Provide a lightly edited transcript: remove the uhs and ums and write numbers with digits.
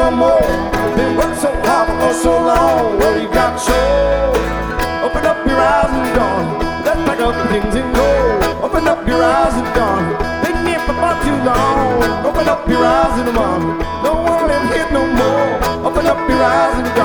no more. Been working so hard for so long. Well, you got to show. Open up your eyes and dawn. Let's pack up the things and go. Open up your eyes and dawn. Been here for far too long. Open up your eyes and dawn. Don't wanna live here no more. Open up your eyes and dawn.